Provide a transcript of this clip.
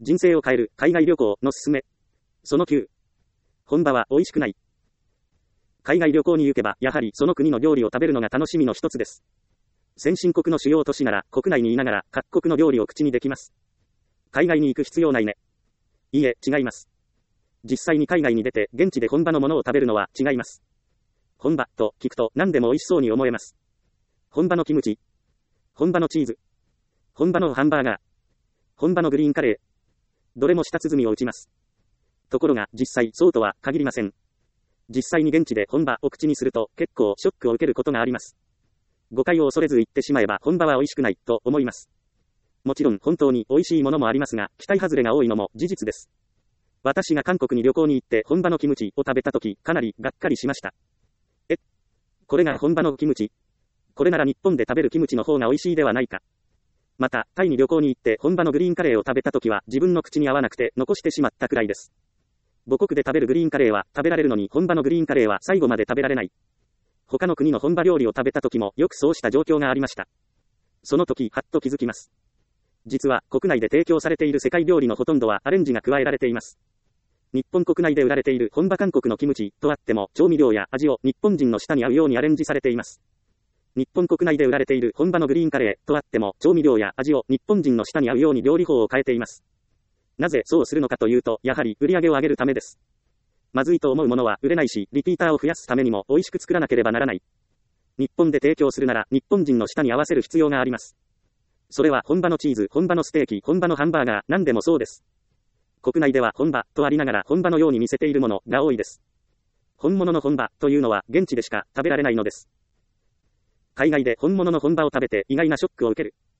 人生を変える海外旅行のすすめ。その9。本場は美味しくない。海外旅行に行けば、やはりその国の料理を食べるのが楽しみの一つです。先進国の主要都市なら、国内にいながら各国の料理を口にできます。海外に行く必要ないね。いいえ、違います。実際に海外に出て、現地で本場のものを食べるのは違います。本場と聞くと何でも美味しそうに思えます。本場のキムチ。本場のチーズ。本場のハンバーガー。本場のグリーンカレー。どれも舌鼓を打ちます。ところが、実際そうとは限りません。実際に現地で本場を口にすると結構ショックを受けることがあります。誤解を恐れず言ってしまえば本場は美味しくないと思います。もちろん本当に美味しいものもありますが、期待外れが多いのも事実です。私が韓国に旅行に行って本場のキムチを食べたとき、かなりがっかりしました。これが本場のキムチ？これなら日本で食べるキムチの方が美味しいではないか。また、タイに旅行に行って本場のグリーンカレーを食べたときは自分の口に合わなくて残してしまったくらいです。母国で食べるグリーンカレーは食べられるのに本場のグリーンカレーは最後まで食べられない。他の国の本場料理を食べたときもよくそうした状況がありました。その時、はっと気づきます。実は国内で提供されている世界料理のほとんどはアレンジが加えられています。日本国内で売られている本場韓国のキムチとあっても調味料や味を日本人の舌に合うようにアレンジされています。日本国内で売られている本場のグリーンカレーとあっても調味料や味を日本人の舌に合うように料理法を変えています。なぜそうするのかというと、やはり売り上げを上げるためです。まずいと思うものは売れないし、リピーターを増やすためにも美味しく作らなければならない。日本で提供するなら日本人の舌に合わせる必要があります。それは本場のチーズ、本場のステーキ、本場のハンバーガー、何でもそうです。国内では本場とありながら本場のように見せているものが多いです。本物の本場というのは現地でしか食べられないのです。海外で本物の本場を食べて意外なショックを受ける。